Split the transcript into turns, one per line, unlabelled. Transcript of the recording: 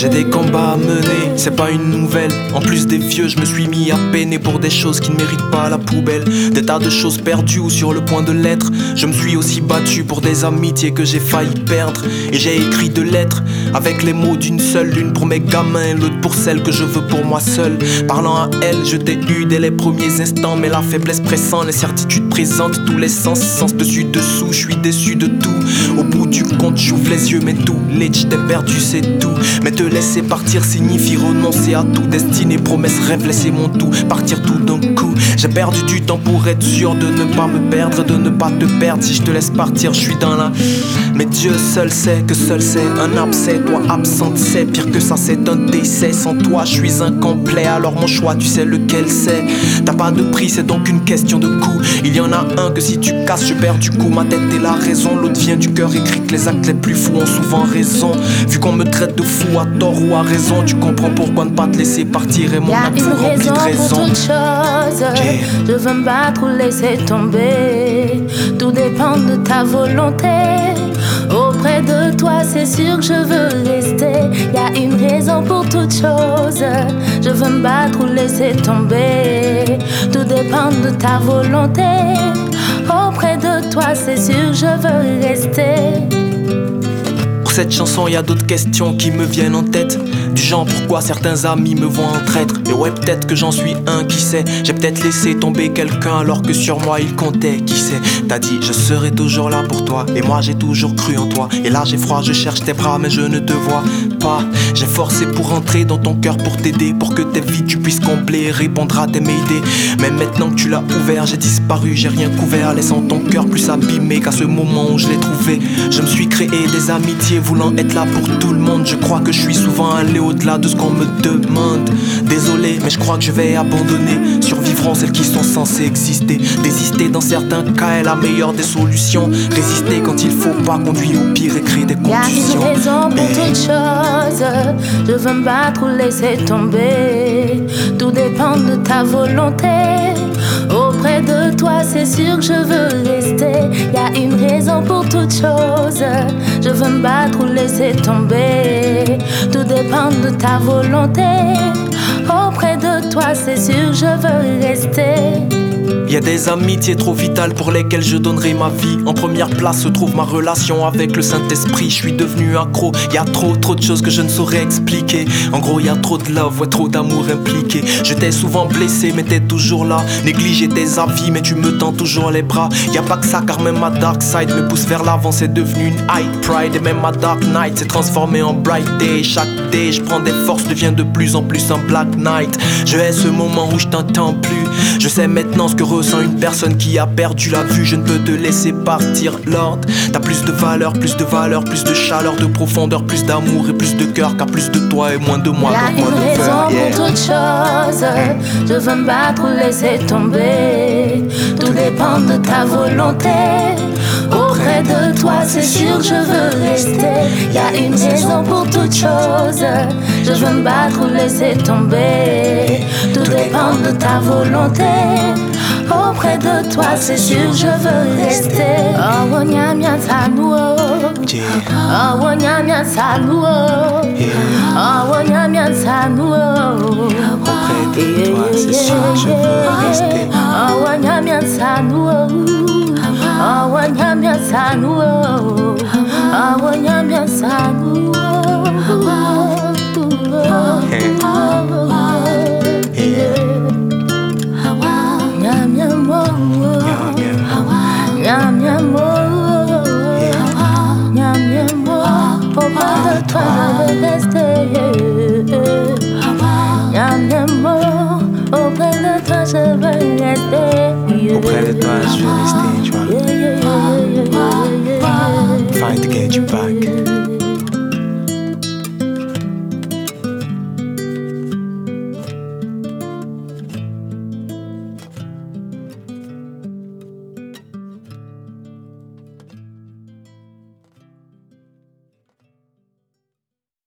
J'ai des combats à mener, c'est pas une nouvelle. En plus des vieux, je me suis mis à peiner pour des choses qui ne méritent pas la poubelle. Des tas de choses perdues ou sur le point de l'être. Je me suis aussi battu pour des amitiés que j'ai failli perdre. Et j'ai écrit 2 lettres avec les mots d'une seule. L'une pour mes gamins, l'autre pour celle que je veux pour moi seul. Parlant à elle, je t'ai eu dès les premiers instants. Mais la faiblesse pressant, l'incertitude présente, tous les sens dessus dessous, je suis déçu de tout. Au bout du compte, j'ouvre les yeux mais tout late, je t'ai perdu c'est tout. Mais te laisser partir signifie renoncer à tout. Destinée, promesse, rêve, laisser mon tout partir tout d'un coup. J'ai perdu du temps pour être sûr de ne pas me perdre, de ne pas te perdre. Si je te laisse partir, je suis dans la... Mais Dieu seul sait que seul c'est un abcès. Toi absente, c'est pire que ça, c'est un décès. Sans toi, je suis incomplet, alors mon choix, tu sais lequel c'est. T'as pas de prix, c'est donc une question de coût. Il y en a un que si tu casses, je perds du coup. Ma tête est la raison, l'autre vient du cœur. Écrit que les actes les plus fous ont souvent raison. Vu qu'on me traite de fou à tort ou à raison, tu comprends pourquoi ne pas te laisser partir. Et mon âme vous remplit de raison.
Pour toute chose, je veux me battre ou laisser tomber. Tout dépend de ta volonté. Auprès de toi, c'est sûr que je veux rester. Y'a une raison pour toute chose. Je veux me battre ou laisser tomber. Tout dépend de ta volonté. Auprès de toi, c'est sûr que je veux rester.
Pour cette chanson, y a d'autres questions qui me viennent en tête. Du genre pourquoi certains amis me voient en traître. Et ouais, peut-être que j'en suis un, qui sait. J'ai peut-être laissé tomber quelqu'un alors que sur moi il comptait, qui sait. T'as dit je serai toujours là pour toi. Et moi j'ai toujours cru en toi. Et là j'ai froid, je cherche tes bras mais je ne te vois pas. J'ai forcé pour entrer dans ton cœur, pour t'aider, pour que tes vies tu puisses combler et répondre à tes idées. Mais maintenant que tu l'as ouvert, j'ai disparu, j'ai rien couvert, laissant ton cœur plus abîmé qu'à ce moment où je l'ai trouvé. Je me suis créé des amitiés voulant être là pour tout le monde. Je crois que je suis souvent allé au-delà de ce qu'on me demande. Désolé, mais je crois que je vais abandonner. Survivront celles qui sont censées exister. Désister dans certains cas est la meilleure des solutions. Résister quand il faut pas conduire au pire et créer des conditions.
Y'a une raison pour toute chose. Je veux me battre ou laisser tomber. Tout dépend de ta volonté. Auprès de toi, c'est sûr que je veux rester. Y'a une raison pour toute chose. Je veux me battre ou laisser tomber. Tout dépend de ta volonté. Auprès de toi, c'est sûr que je veux rester.
Y'a des amitiés trop vitales pour lesquelles je donnerai ma vie. En première place se trouve ma relation avec le Saint-Esprit. Je suis devenu accro, y'a trop de choses que je ne saurais expliquer. En gros y'a trop de love, ouais, trop d'amour impliqué. Je t'ai souvent blessé mais t'es toujours là. Négligé tes avis mais tu me tends toujours les bras. Y'a pas que ça car même ma dark side me pousse vers l'avant. C'est devenu une high pride et même ma dark night s'est transformée en bright day. Chaque day je prends des forces, deviens de plus en plus un black night. Je hais ce moment où je t'entends plus. Je sais maintenant ce que ressent une personne qui a perdu la vue. Je ne peux te laisser partir, Lord. T'as plus de valeur, plus de chaleur, de profondeur, plus d'amour et plus de cœur. Car plus de toi et moins de moi.
Y'a une raison pour toute chose. Je veux me battre ou laisser tomber. Tout dépend de ta volonté. Auprès de toi, c'est sûr que je veux rester. Y'a une raison pour toute chose. Je veux me battre ou laisser tomber. Tout dépend de ta volonté. Auprès de toi, c'est sûr que je veux rester. Oh, wonyamia sanuo. Oh, wonyamia sanuo. Oh, wonyamia sanuo.
Auprès de toi, c'est sûr que je veux rester.
Oh, wonyamia sanuo. Oh, wonyamia sanuo. Oh, wonyamia sanuo. Auprès de toi, je veux rester. Auprès de toi, je veux rester.
Auprès de toi, je veux rester.